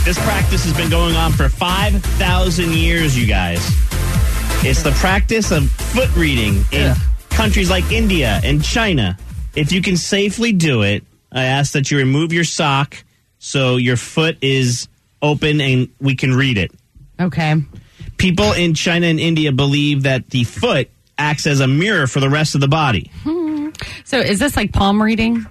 This practice has been going on for 5,000 years, you guys. It's the practice of foot reading in countries like India and China. If you can safely do it, I ask that you remove your sock so your foot is open and we can read it. Okay. People in China and India believe that the foot acts as a mirror for the rest of the body. So is this like palm reading?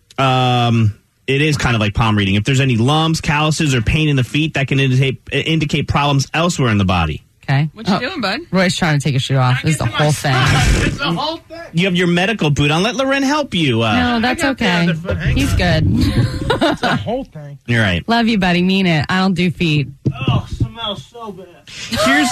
It is kind of like palm reading. If there's any lumps, calluses, or pain in the feet, that can indicate problems elsewhere in the body. Okay. What you doing, bud? Roy's trying to take his shoe off. This is the whole thing. It's the whole thing. You have your medical boot on. Let Loren help you. No, that's okay. He's good. It's the whole thing. You're right. Love you, buddy. Mean it. I don't do feet. Oh, smells so bad. Here's...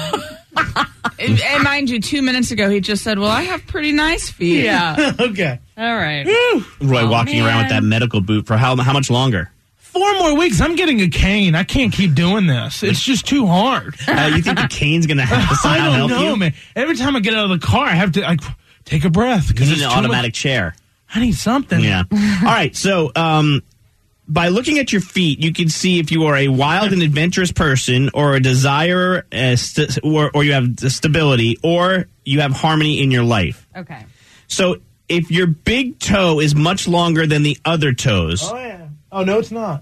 And mind you, 2 minutes ago, he just said, well, I have pretty nice feet. Yeah. Okay. All right. Roy walking around with man. that medical boot for how much longer? 4 more weeks. I'm getting a cane. I can't keep doing this. It's just too hard. You think the cane's going to I somehow don't help know, you? man. Every time I get out of the car, I have to take a breath. You need it's an too automatic much. chair. I need something. Yeah. All right. So, by looking at your feet, you can see if you are a wild and adventurous person, or a desire, or you have stability, or you have harmony in your life. Okay. So, if your big toe is much longer than the other toes, Oh, yeah. Oh, no, it's not.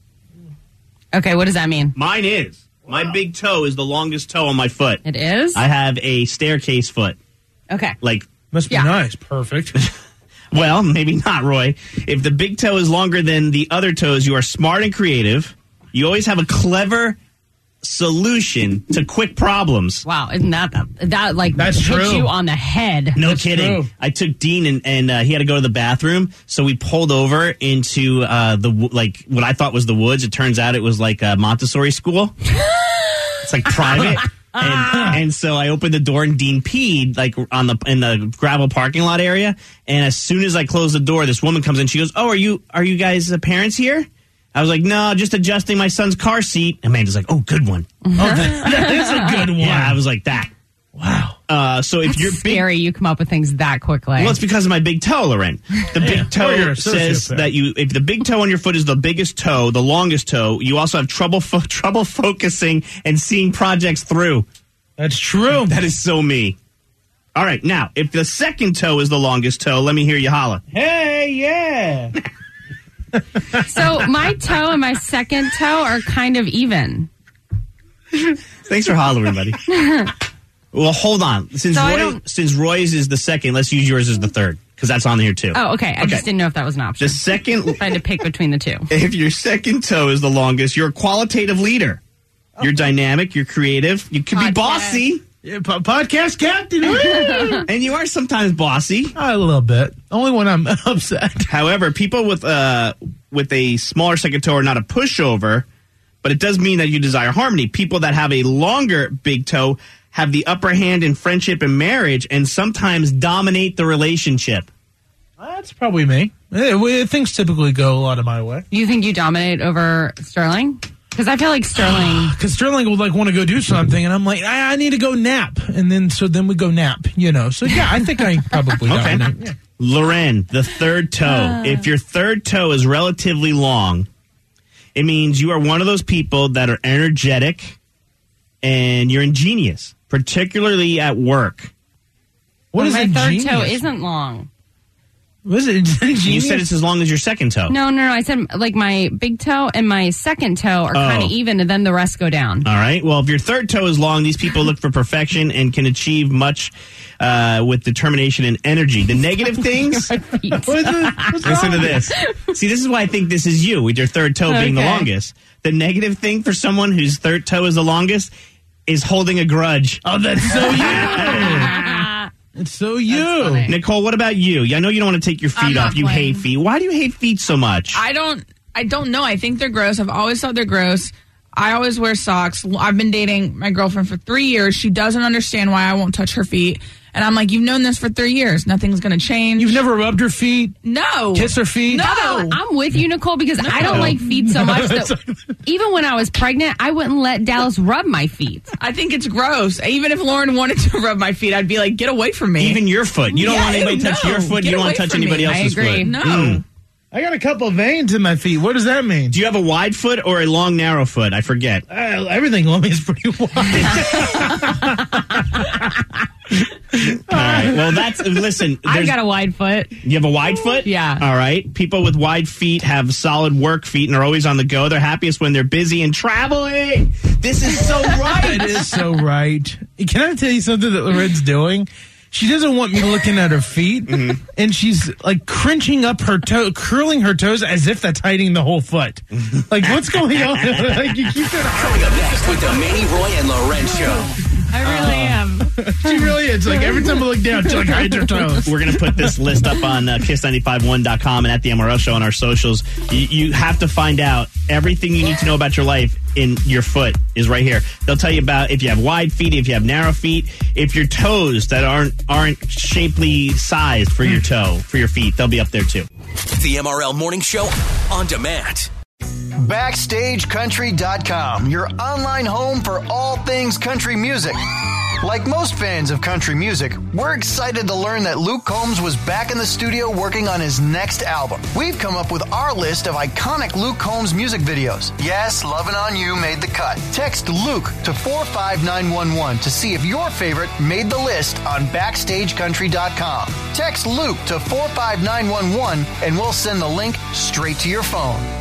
Okay, what does that mean? mine is. My big toe is the longest toe on my foot. It is? I have a staircase foot. Okay. Like, Must be Yeah. nice. Perfect. well, maybe not, Roy. If the big toe is longer than the other toes, you are smart and creative. You always have a clever solution to quick problems. Wow, isn't that That's hits true. you on the head? No That's kidding. true. I took Dean and he had to go to the bathroom, so we pulled over into what I thought was the woods. It turns out it was like a Montessori school. It's like private. And so I opened the door and Dean peed like in the gravel parking lot area. And as soon as I closed the door, this woman comes in. She goes, "Oh, are you guys parents here?" I was like, "No, just adjusting my son's car seat." Amanda's like, "Oh, good one." Oh, that is a good one. Yeah, I was like that. Wow. So if That's you're big, scary. You come up with things that quickly. well, it's because of my big toe, Loren. The big Or toe you're a says sociopath. that if the big toe on your foot is the biggest toe, the longest toe, you also have trouble focusing and seeing projects through. That's true. That is so me. All right, now, if the second toe is the longest toe, let me hear you holla. Hey, yeah. So my toe and my second toe are kind of even. Thanks for hollering, buddy. Well, hold on. Since Roy's is the second, let's use yours as the third, because that's on here too. Oh, okay. I just didn't know if that was an option. The second, Trying to pick between the two. if your second toe is the longest, you're a qualitative leader. You're dynamic, you're creative, you can be Podcast. bossy, Yeah, podcast captain. Woo! and you are sometimes bossy. A little bit. Only when I'm upset. However, people with a smaller second toe are not a pushover, but it does mean that you desire harmony. People that have a longer big toe have the upper hand in friendship and marriage, and sometimes dominate the relationship. That's probably me. Things typically go a lot of my way. You think you dominate over Sterling? Because I feel like Sterling... Because Sterling would want to go do something, and I'm like, I need to go nap, and then we go nap, So yeah, I think I probably Okay. dominate. Yeah. Loren, the third toe. If your third toe is relatively long, it means you are one of those people that are energetic and you're ingenious, particularly at work. What is my third ingenious? toe isn't long. What is it? Ingenious? You said it's as long as your second toe. No. I said like my big toe and my second toe are kind of even, and then the rest go down. All right. Well, if your third toe is long, these people look for perfection and can achieve much with determination and energy. The negative things. Listen to this. See, this is why I think this is you, with your third toe being the Okay. longest. The negative thing for someone whose third toe is the longest is holding a grudge. Oh, that's so you. It's so you. funny. Nicole, what about you? I know you don't want to take your I'm feet not off. You playing. hate feet. Why do you hate feet so much? I don't know. I think they're gross. I've always thought they're gross. I always wear socks. I've been dating my girlfriend for 3 years. She doesn't understand why I won't touch her feet. And I'm like, you've known this for 3 years. Nothing's going to change. You've never rubbed her feet, No. kiss her feet. No. I'm with you, Nicole, because I don't like feet so much that even when I was pregnant, I wouldn't let Dallas rub my feet. I think it's gross. Even if Lauren wanted to rub my feet, I'd be like, get away from me. Even your foot. You don't Yeah, want anybody to touch no. your foot. Get You don't want to away touch from anybody me. else's I agree. foot. No. I got a couple veins in my feet. What does that mean? Do you have a wide foot or a long, narrow foot? I forget. Everything on me is pretty wide. All right. Well, listen. I got a wide foot. You have a wide foot? Yeah. All right. People with wide feet have solid work feet and are always on the go. They're happiest when they're busy and traveling. This is so right. It is so right. Can I tell you something that Loren's doing? She doesn't want me looking at her feet, and she's like crunching up her toe, curling her toes as if that's hiding the whole foot. Like, what's going on? Like, you keep it Coming up next with the Manny, Roy, and Loren Show. I really am. She really is. Like, every time I look down, she like hides her toes. We're going to put this list up on kiss951.com and at the MRL Show on our socials. You have to find out everything you need to know about your life in your foot is right here. They'll tell you about if you have wide feet, if you have narrow feet, if your toes that aren't shapely sized for your toe, for your feet, they'll be up there too. The MRL Morning Show on demand. BackstageCountry.com, your online home for all things country music. Like most fans of country music, we're excited to learn that Luke Combs was back in the studio working on his next album. We've come up with our list of iconic Luke Combs music videos. Yes, Lovin' On You made the cut. Text Luke to 45911 to see if your favorite made the list on BackstageCountry.com. Text Luke to 45911 and we'll send the link straight to your phone.